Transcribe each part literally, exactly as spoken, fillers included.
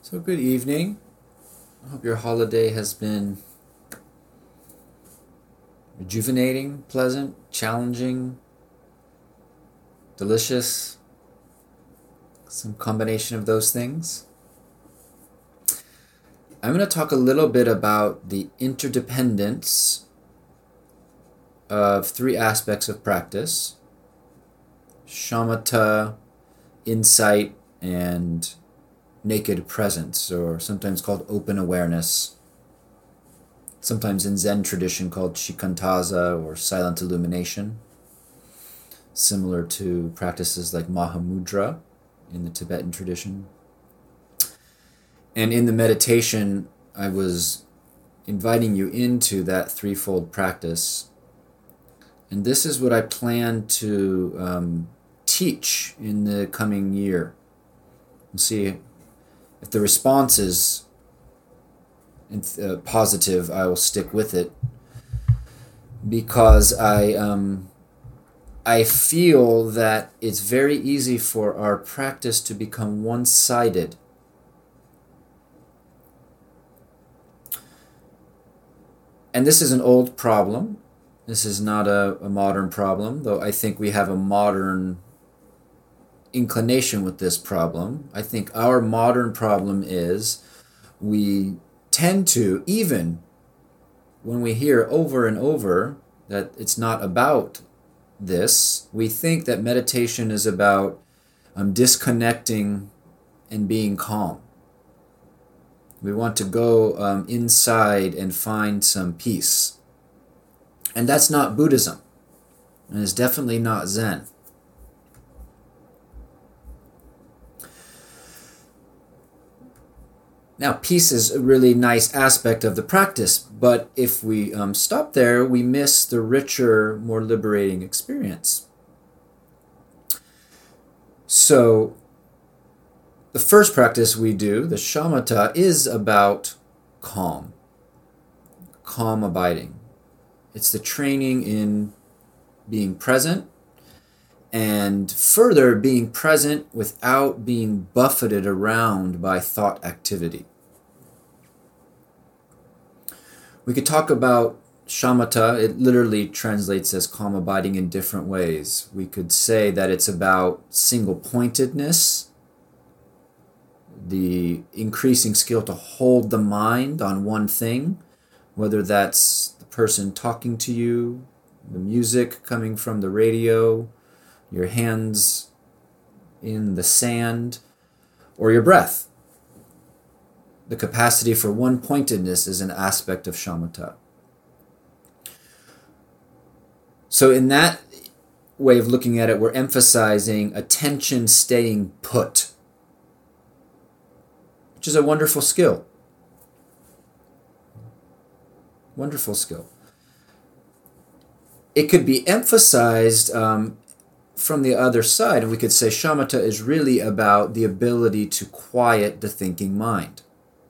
So good evening. I hope your holiday has been rejuvenating, pleasant, challenging, delicious, some combination of those things. I'm going to talk a little bit about the interdependence of three aspects of practice: shamatha, insight, and naked presence, or sometimes called open awareness, sometimes in Zen tradition called shikantaza or silent illumination, similar to practices like Mahamudra in the Tibetan tradition. And in the meditation, I was inviting you into that threefold practice. And this is what I plan to um, teach in the coming year. We'll see if the response is uh, positive. I will stick with it, because I um, I feel that it's very easy for our practice to become one-sided. And this is an old problem. This is not a, a modern problem, though I think we have a modern inclination with this problem. I think our modern problem is we tend to, even when we hear over and over that it's not about this, we think that meditation is about um, disconnecting and being calm. We want to go um, inside and find some peace. And that's not Buddhism. And it's definitely not Zen. Now, peace is a really nice aspect of the practice, but if we um, stop there, we miss the richer, more liberating experience. So, the first practice we do, the shamatha, is about calm, calm abiding. It's the training in being present, and further, being present without being buffeted around by thought activity. We could talk about shamatha. It literally translates as calm abiding in different ways. We could say that it's about single-pointedness, the increasing skill to hold the mind on one thing, whether that's the person talking to you, the music coming from the radio, your hands in the sand, or your breath. The capacity for one-pointedness is an aspect of shamatha. So in that way of looking at it, we're emphasizing attention staying put, which is a wonderful skill. Wonderful skill. It could be emphasized um, from the other side, and we could say shamatha is really about the ability to quiet the thinking mind.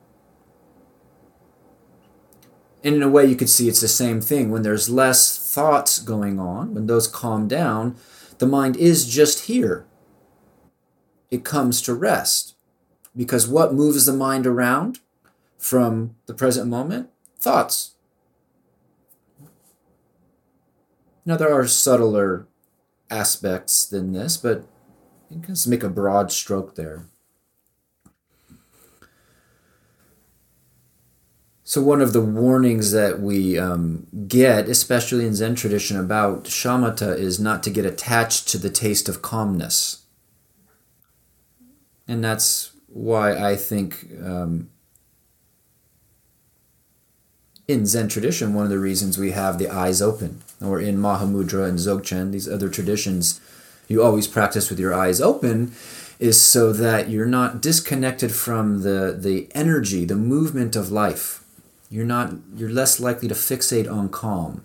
And in a way, you could see it's the same thing. When there's less thoughts going on, when those calm down, the mind is just here. It comes to rest. Because what moves the mind around from the present moment? Thoughts. Now, there are subtler aspects than this, but you can just make a broad stroke there. So one of the warnings that we um, get, especially in Zen tradition, about shamatha is not to get attached to the taste of calmness. And that's why I think um, in Zen tradition, one of the reasons we have the eyes open, or in Mahamudra and Dzogchen, these other traditions, you always practice with your eyes open, is so that you're not disconnected from the, the energy, the movement of life. You're not, you're less likely to fixate on calm.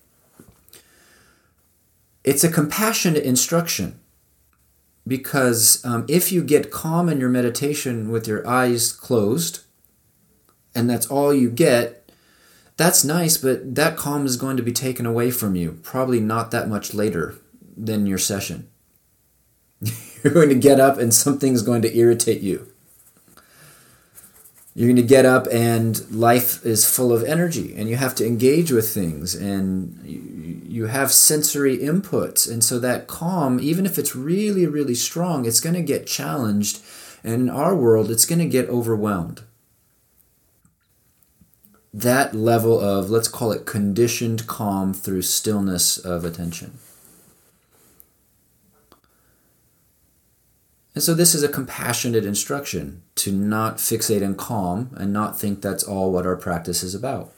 It's a compassionate instruction, because um, if you get calm in your meditation with your eyes closed, and that's all you get, that's nice, but that calm is going to be taken away from you, probably not that much later than your session. You're going to get up and something's going to irritate you. You're going to get up and life is full of energy and you have to engage with things and you, you have sensory inputs. And so that calm, even if it's really, really strong, it's going to get challenged. And in our world, it's going to get overwhelmed. That level of, let's call it conditioned calm through stillness of attention. And so this is a compassionate instruction to not fixate on calm and not think that's all what our practice is about.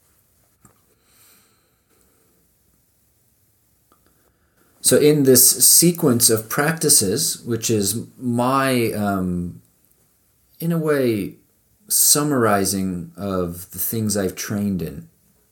So in this sequence of practices, which is my, um, in a way, summarizing of the things I've trained in,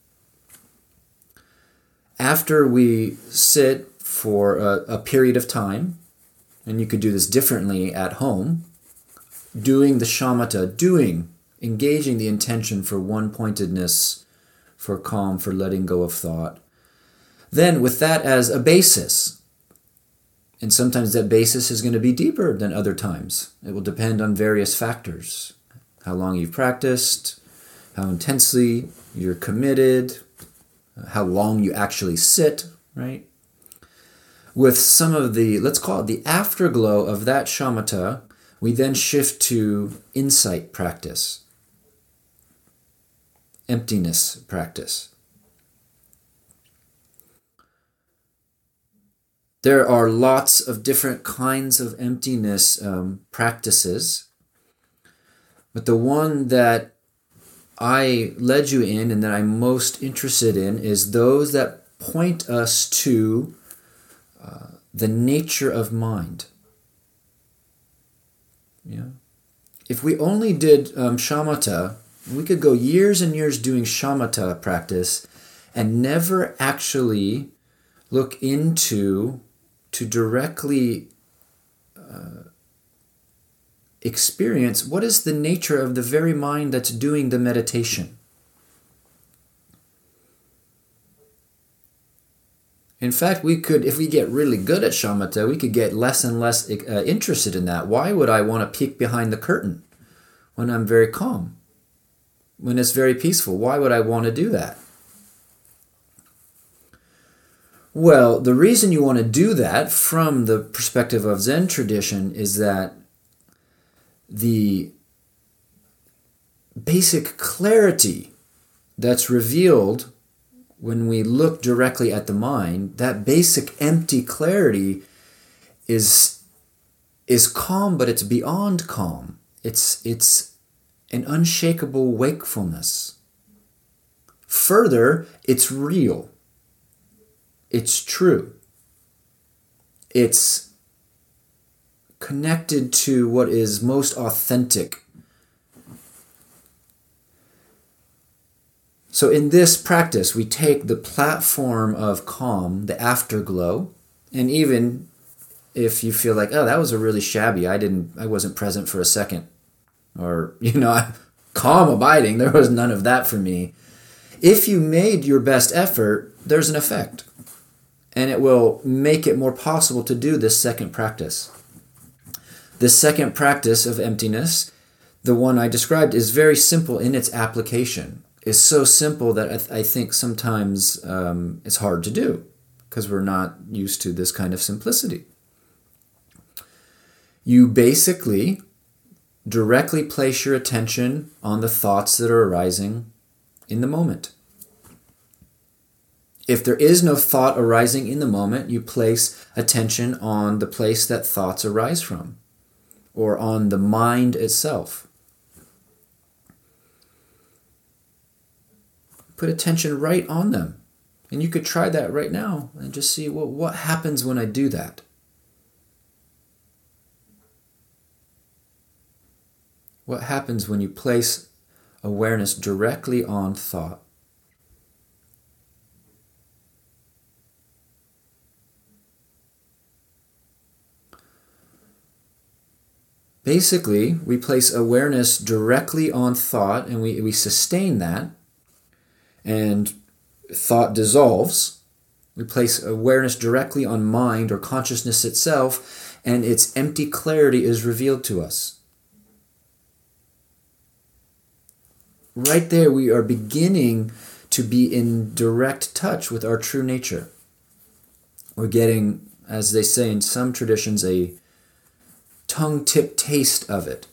after we sit for a, a period of time, and you could do this differently at home, doing the shamatha, doing, engaging the intention for one-pointedness, for calm, for letting go of thought. Then with that as a basis, and sometimes that basis is going to be deeper than other times. It will depend on various factors. How long you've practiced, how intensely you're committed, how long you actually sit, right? With some of the, let's call it the afterglow of that shamatha, we then shift to insight practice, emptiness practice. There are lots of different kinds of emptiness um, practices, but the one that I led you in and that I'm most interested in is those that point us to Uh, the nature of mind. Yeah. If we only did um, shamatha, we could go years and years doing shamatha practice and never actually look into, to directly uh, experience what is the nature of the very mind that's doing the meditation. In fact, we could, if we get really good at shamatha, we could get less and less uh, interested in that. Why would I want to peek behind the curtain when I'm very calm? When it's very peaceful, why would I want to do that? Well, the reason you want to do that from the perspective of Zen tradition is that the basic clarity that's revealed when we look directly at the mind, that basic empty clarity is, is calm, but it's beyond calm. It's, it's an unshakable wakefulness. Further, it's real. It's true. It's connected to what is most authentic. So in this practice, we take the platform of calm, the afterglow, and even if you feel like, oh, that was a really shabby, I didn't, I wasn't present for a second, or, you know, I'm calm abiding, there was none of that for me. If you made your best effort, there's an effect, and it will make it more possible to do this second practice. This second practice of emptiness, the one I described, is very simple in its application. Is so simple that I, th- I think sometimes um, it's hard to do because we're not used to this kind of simplicity. You basically directly place your attention on the thoughts that are arising in the moment. If there is no thought arising in the moment, you place attention on the place that thoughts arise from, or on the mind itself. Put attention right on them. And you could try that right now and just see, well, what happens when I do that? What happens when you place awareness directly on thought? Basically, we place awareness directly on thought and we, we sustain that. And thought dissolves. We place awareness directly on mind or consciousness itself, and its empty clarity is revealed to us. right there we are beginning to be in direct touch with our true nature. We're getting, as they say in some traditions, a tongue-tip taste of it.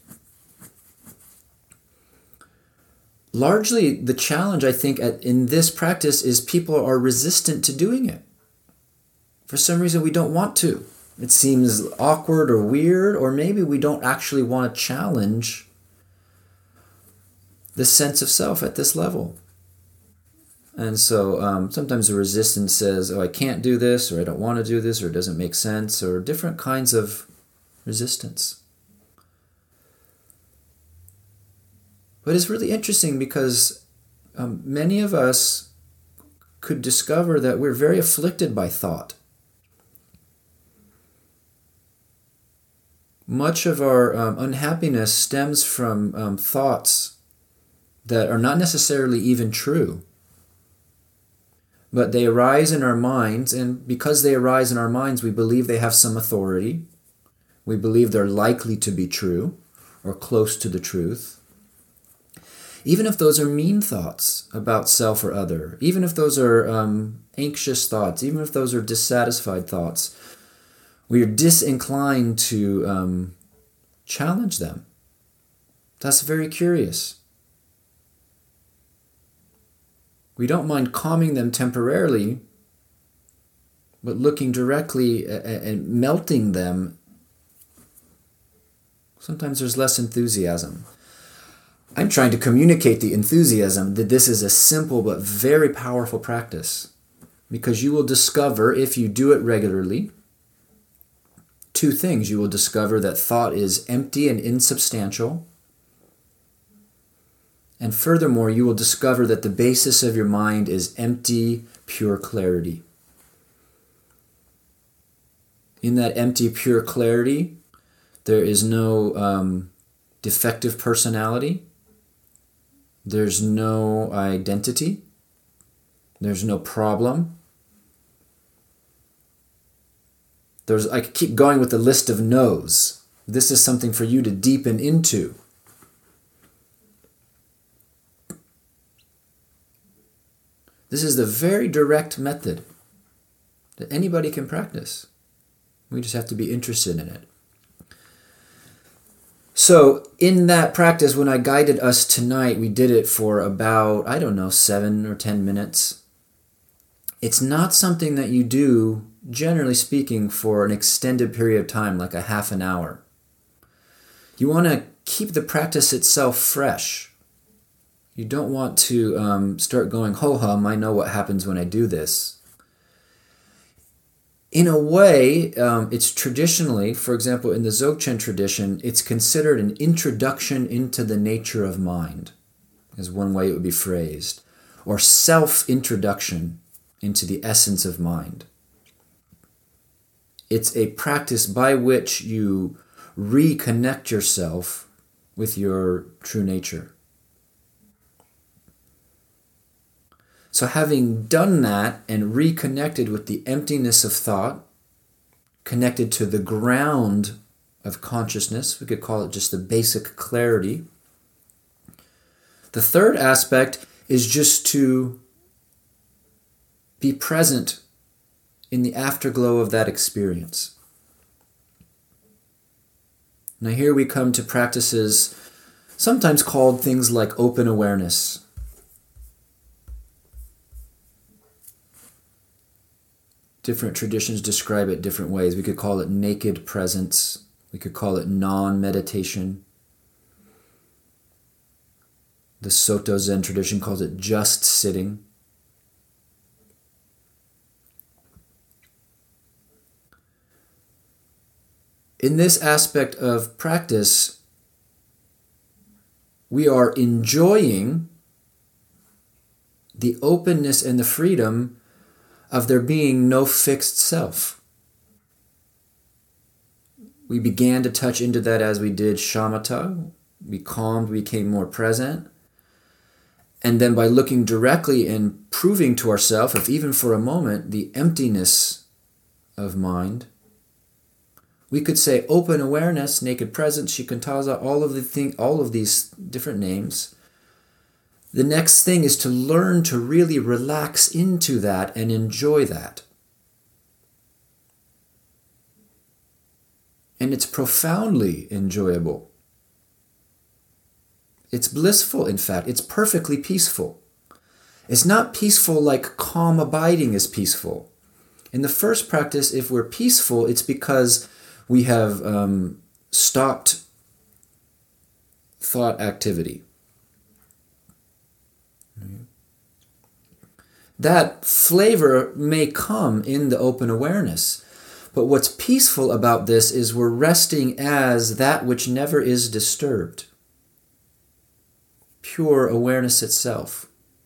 Largely, the challenge, I think, at, in this practice is people are resistant to doing it. For some reason, we don't want to. It seems awkward or weird, or maybe we don't actually want to challenge the sense of self at this level. And so um, sometimes the resistance says, oh, I can't do this, or I don't want to do this, or it doesn't make sense, or different kinds of resistance. But it's really interesting because um, many of us could discover that we're very afflicted by thought. Much of our um, unhappiness stems from um, thoughts that are not necessarily even true. But they arise in our minds, and because they arise in our minds, we believe they have some authority. We believe they're likely to be true or close to the truth. Even if those are mean thoughts about self or other, even if those are um, anxious thoughts, even if those are dissatisfied thoughts, we are disinclined to um, challenge them. That's very curious. We don't mind calming them temporarily, but looking directly and melting them, sometimes there's less enthusiasm. I'm trying to communicate the enthusiasm that this is a simple but very powerful practice, because you will discover, if you do it regularly, two things. You will discover that thought is empty and insubstantial. And furthermore, you will discover that the basis of your mind is empty, pure clarity. In that empty, pure clarity, there is no um, defective personality. There's no identity. There's no problem. There's, I could keep going with the list of no's. This is something for you to deepen into. This is the very direct method that anybody can practice. We just have to be interested in it. So in that practice, when I guided us tonight, we did it for about, I don't know, seven or ten minutes. It's not something that you do, generally speaking, for an extended period of time, like a half an hour. You want to keep the practice itself fresh. You don't want to um, start going, ho-hum, I know what happens when I do this. In a way, um, it's traditionally, for example, in the Dzogchen tradition, it's considered an introduction into the nature of mind, is one way it would be phrased, or self-introduction into the essence of mind. It's a practice by which you reconnect yourself with your true nature. So having done that and reconnected with the emptiness of thought, connected to the ground of consciousness, we could call it just the basic clarity. The third aspect is just to be present in the afterglow of that experience. Now here we come to practices sometimes called things like open awareness. Different traditions describe it different ways. We could call it naked presence. We could call it non-meditation. The Soto Zen tradition calls it just sitting. In this aspect of practice, we are enjoying the openness and the freedom of there being no fixed self. We began to touch into that as we did shamatha. We calmed, we became more present. And then by looking directly and proving to ourselves, if even for a moment, the emptiness of mind, we could say open awareness, naked presence, shikantaza, all of the thing, all of these different names. The next thing is to learn to really relax into that and enjoy that. And it's profoundly enjoyable. It's blissful, in fact. It's perfectly peaceful. It's not peaceful like calm abiding is peaceful. In the first practice, if we're peaceful, it's because we have um, stopped thought activity. That flavor may come in the open awareness, but what's peaceful about this is we're resting as that which never is disturbed. Pure awareness itself.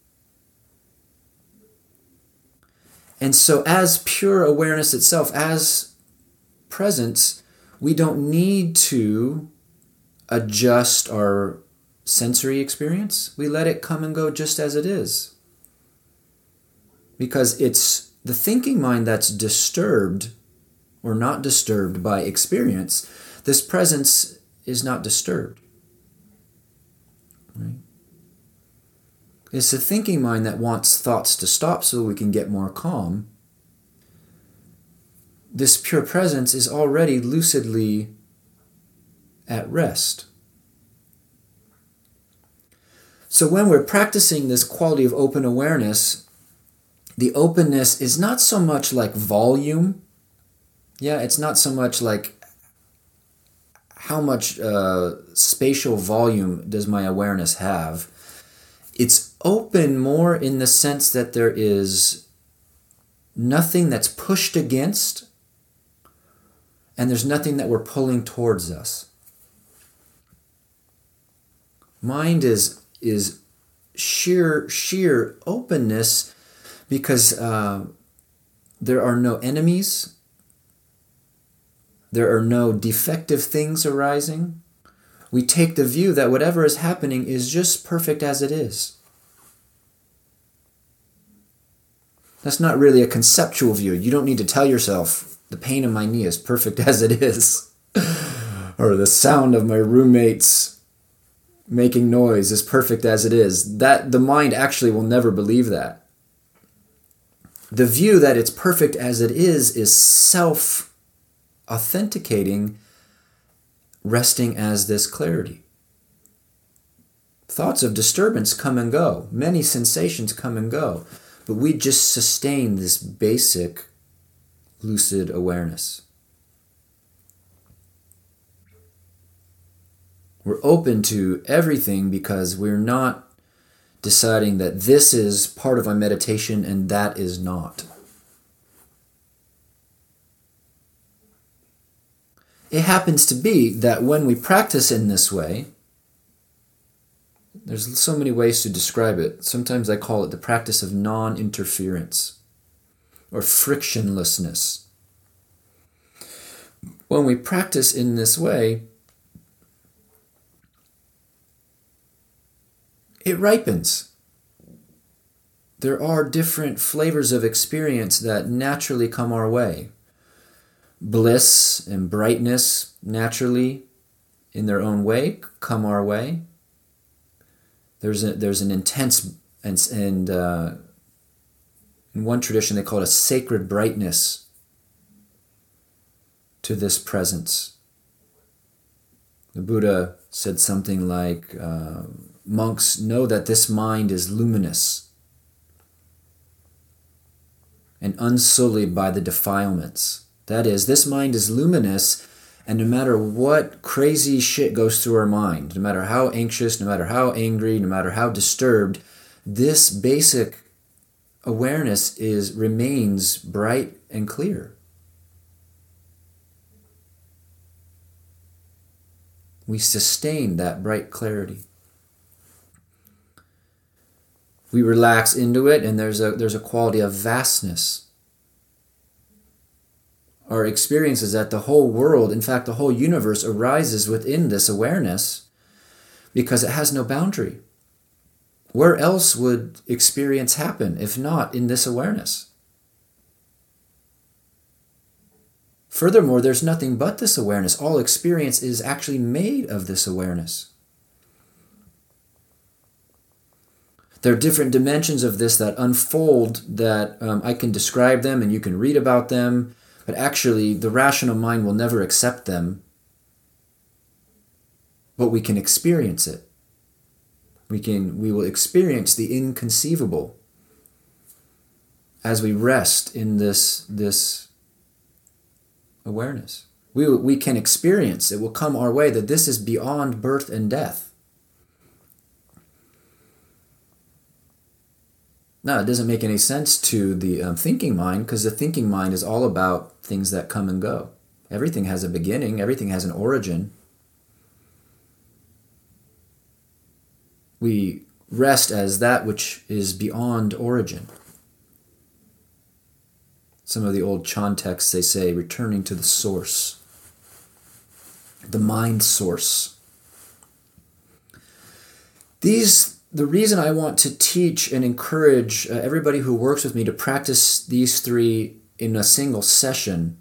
And so as pure awareness itself, as presence, we don't need to adjust our sensory experience. We let it come and go just as it is. Because it's the thinking mind that's disturbed or not disturbed by experience. This presence is not disturbed. Right? It's the thinking mind that wants thoughts to stop so we can get more calm. This pure presence is already lucidly at rest. So when we're practicing this quality of open awareness, the openness is not so much like volume. Yeah, it's not so much like how much uh, spatial volume does my awareness have. It's open more in the sense that there is nothing that's pushed against, and there's nothing that we're pulling towards us. Mind is is sheer sheer openness because uh, there are no enemies, there are no defective things arising. We take the view that whatever is happening is just perfect as it is. That's not really a conceptual view. You don't need to tell yourself the pain in my knee is perfect as it is, or the sound of my roommates making noise is perfect as it is. That the mind actually will never believe that. The view that it's perfect as it is is self-authenticating, resting as this clarity. Thoughts of disturbance come and go. Many sensations come and go. But we just sustain this basic lucid awareness. We're open to everything because we're not deciding that this is part of our meditation and that is not. It happens to be that when we practice in this way, there's so many ways to describe it. Sometimes I call it the practice of non-interference or frictionlessness. When we practice in this way, it ripens. There are different flavors of experience that naturally come our way. Bliss and brightness naturally, in their own way, come our way. There's a, there's an intense, and, and uh, in one tradition they call it a sacred brightness to this presence. The Buddha said something like, uh, monks know that this mind is luminous and unsullied by the defilements. That is, this mind is luminous, and no matter what crazy shit goes through our mind, no matter how anxious, no matter how angry, no matter how disturbed, this basic awareness is remains bright and clear. We sustain that bright clarity. We relax into it, and there's a there's a quality of vastness. Our experience is that the whole world, in fact, the whole universe arises within this awareness because it has no boundary. Where else would experience happen if not in this awareness? Furthermore, there's nothing but this awareness. All experience is actually made of this awareness. There are different dimensions of this that unfold that um, I can describe them and you can read about them, but actually the rational mind will never accept them, but we can experience it. We can, we will experience the inconceivable as we rest in this, this awareness. We, we can experience, it will come our way, that this is beyond birth and death. Now, it doesn't make any sense to the um, thinking mind, because the thinking mind is all about things that come and go. Everything has a beginning, everything has an origin. We rest as that which is beyond origin. Some of the old Chan texts, they say, returning to the source, the mind source. These, the reason I want to teach and encourage uh, everybody who works with me to practice these three in a single session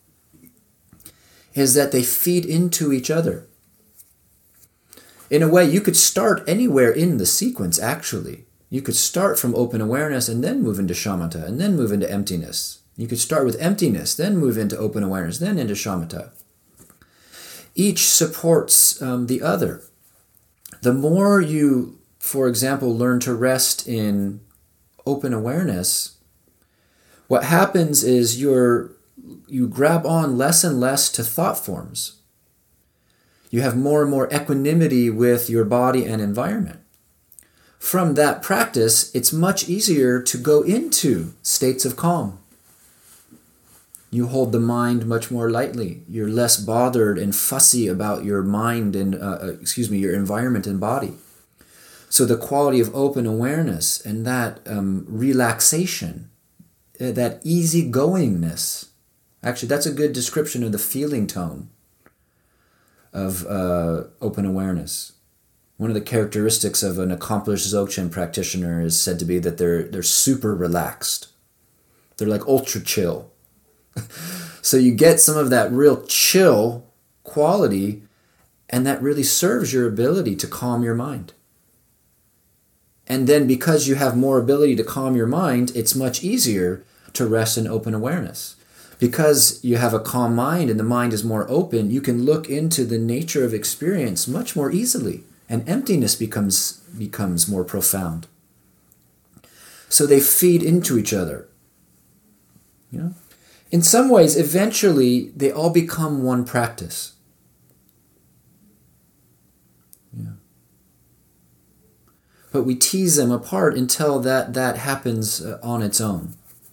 is that they feed into each other. In a way, you could start anywhere in the sequence, actually. You could start from open awareness and then move into shamatha, and then move into emptiness. You could start with emptiness, then move into open awareness, then into shamatha. Each supports um, the other. The more you, for example, learn to rest in open awareness, what happens is you're, you grab on less and less to thought forms. You have more and more equanimity with your body and environment. From that practice, it's much easier to go into states of calm. You hold the mind much more lightly. You're less bothered and fussy about your mind and, uh, excuse me, your environment and body. So the quality of open awareness and that um, relaxation, uh, that easygoingness, actually, that's a good description of the feeling tone of uh, open awareness. One of the characteristics of an accomplished Dzogchen practitioner is said to be that they're they're super relaxed. They're like ultra chill. So you get some of that real chill quality, and that really serves your ability to calm your mind. And then because you have more ability to calm your mind, it's much easier to rest in open awareness. Because you have a calm mind and the mind is more open, you can look into the nature of experience much more easily, and emptiness becomes becomes more profound. So they feed into each other. You know? In some ways, eventually, they all become one practice. Yeah. But we tease them apart until that, that happens uh, on its own.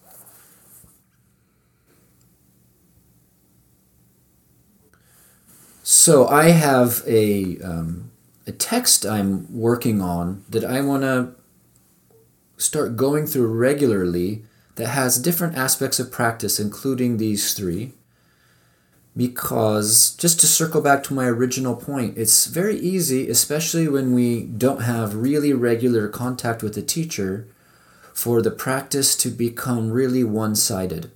So I have a um, a text I'm working on that I want to start going through regularly that has different aspects of practice, including these three. Because, just to circle back to my original point, it's very easy, especially when we don't have really regular contact with the teacher, for the practice to become really one-sided.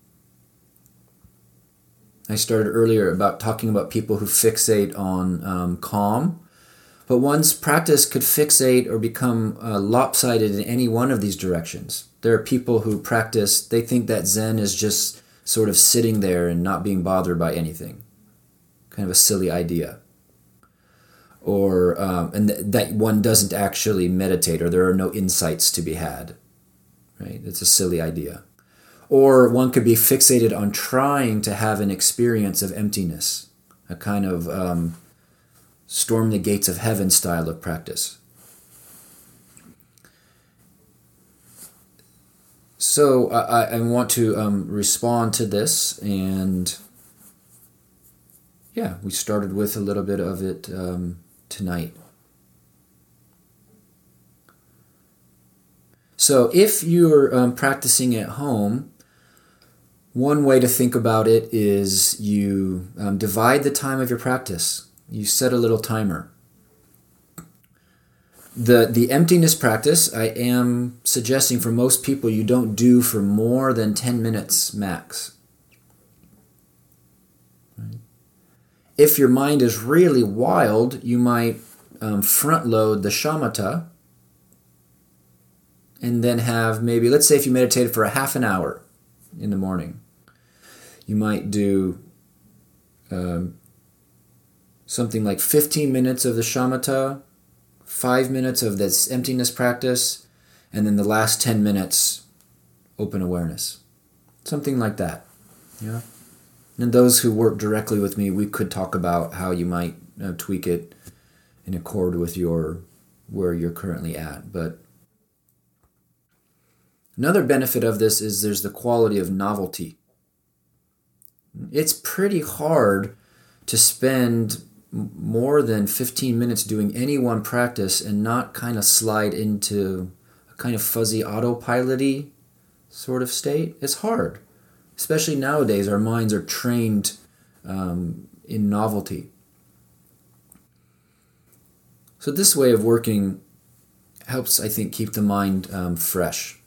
I started earlier about talking about people who fixate on um, calm, but one's practice could fixate or become uh, lopsided in any one of these directions. There are people who practice, they think that Zen is just sort of sitting there and not being bothered by anything. Kind of a silly idea. Or, um, and th- that one doesn't actually meditate, or there are no insights to be had. Right? It's a silly idea. Or one could be fixated on trying to have an experience of emptiness, a kind of um, storm the gates of heaven style of practice. So I, I want to um, respond to this, and yeah, we started with a little bit of it um, tonight. So if you're um, practicing at home, one way to think about it is you um, divide the time of your practice. You set a little timer. The the emptiness practice, I am suggesting for most people you don't do for more than ten minutes max. Right? If your mind is really wild, you might um, front load the shamatha and then have maybe, let's say if you meditated for a half an hour in the morning, you might do um, something like fifteen minutes of the shamatha, five minutes of this emptiness practice, and then the last ten minutes open awareness. Something like that. Yeah. And those who work directly with me, we could talk about how you might uh, tweak it in accord with your where you're currently at. But another benefit of this is there's the quality of novelty. It's pretty hard to spend more than fifteen minutes doing any one practice and not kind of slide into a kind of fuzzy autopilot-y sort of state. It's hard. Especially nowadays, our minds are trained um, in novelty. So this way of working helps, I think, keep the mind um, fresh.